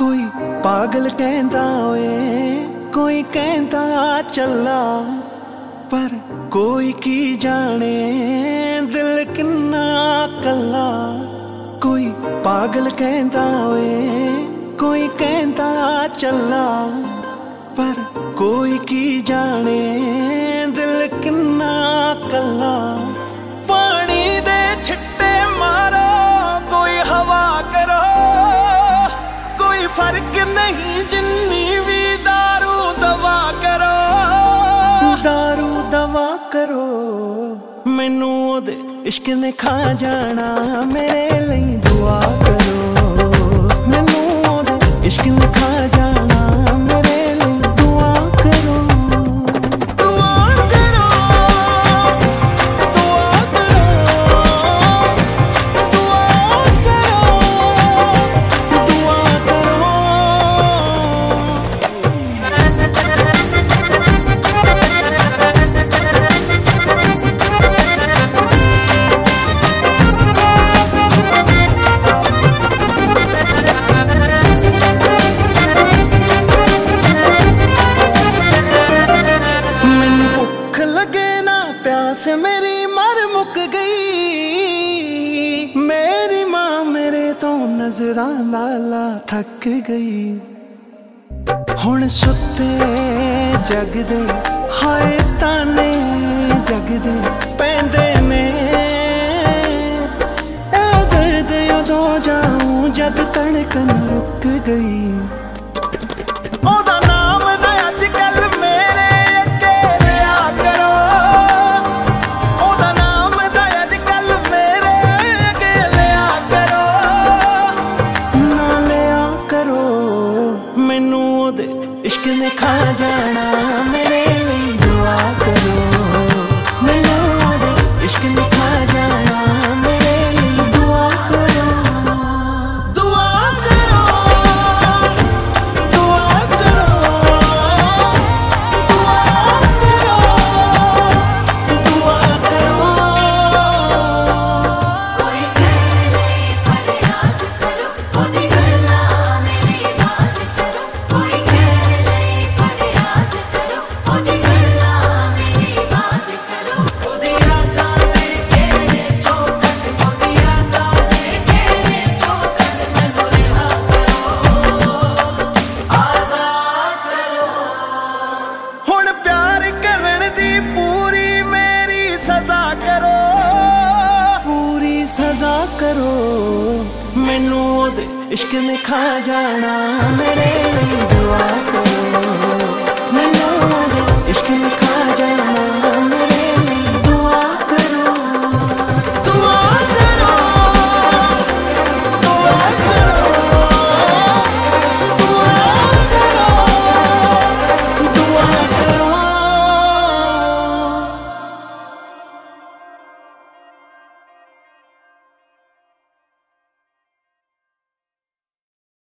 कोई पागल कहंदा ओए कोई कहंदा चला, पर कोई की जाने दिल किन्ना कला। कोई पागल कहंदा ओए कोई कहंदा चला, पर कोई की जाने दिल किन्ना कला। पानी दे छिट्टे मारो कोई हवा करो, कोई फर्क नहीं जिन्नी भी दारू दवा करो। दारू दवा करो मैनू ओदे इश्क ने खा जाना, मेरे लिए दुआ करो। मैनू ओदे इश्क ने खा जाना, मेरे लिए दुआ करो। दुआ करो दुआ करो दुआ करो दुआ करो। प्यास मेरी मर मुक गई, मेरी माँ मेरे तो नजरा लाला थक गई। हुण सुते जगदे हाय ताने जगदे पैंदे ने, ए दर्द उदों जाऊं जद धड़कन रुक गई। ओदा नाम ना अजकल मेरे अगे लिया करो, ओदा नाम ना अजकल मेरे अगे लिया करो। ना लिया करो मैनू ओदे इश्क ने खा जाना, मेरे लिए दुआ करो। मैनू ओदे इश्क ने खा जाना, मेरे लिए दुआ करो। दुआ करो दुआ करो दुआ करो दुआ करो। कोई कहले फरियाद करो, ओदी गल्लां मेरी बात करो। कोई कहले फरियाद करो, ओदी गल्लां मेरी बात करो। ओदी यादां दे घेरे चौखट, ओदी यादां दे घेरे चौखट, मैनू रिहा करो, आजाद करो। हुण प्यार करन दी पूरी मेरी सजा करो, पूरी सजा करो। मैनू ओदे इश्क ने खा जाना, मेरे लिए दुआ करो। मैनू ओदे इश्क ने